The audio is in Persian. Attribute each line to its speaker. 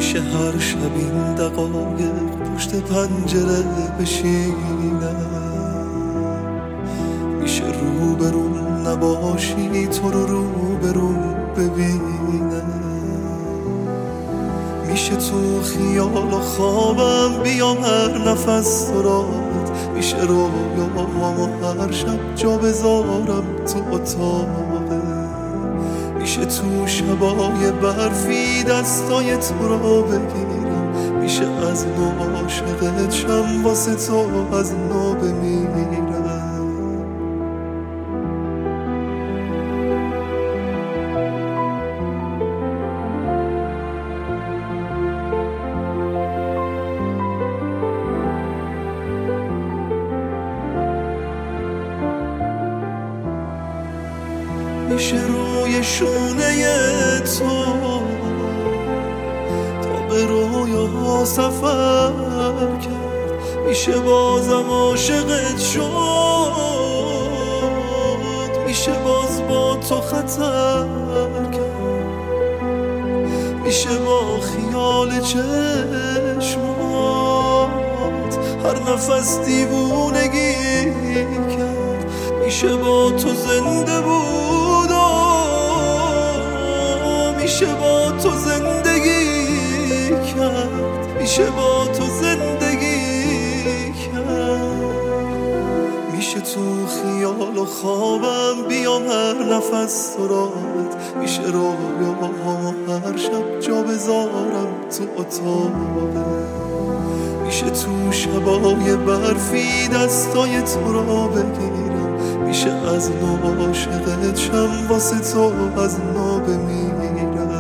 Speaker 1: میشه هر شب این دقایق پشت پنجره بشینم، میشه روبرون نباشی تو رو روبرون ببینم، میشه تو خیال و خوابم بیام هر نفس سرات، میشه رویامو هر شب جا بذارم تو اتاقه، میشه تو شبای برفی دستای تو رو بگیرم، میشه از نو عاشقت شم واسه تو از نو بمیرم. میشه روی شونه تو تا به رویاها سفر کرد، میشه بازم عاشقت شد، میشه باز با تو خطر کرد، میشه با خیال چشمات هر نفس دیوونگی کرد، میشه با تو زنده بود، میشه با تو زندگی کرد، میشه با تو زندگی کرد، میشه تو خیال و خوابم بیام هر نفس سرات، میشه رویاهامو هر شب جا بذارم تو اتاقه، میشه تو شبای برفی دستای تو رو بگیرم، میشه از نو عاشقت شم واسه تو از نو بمیرم.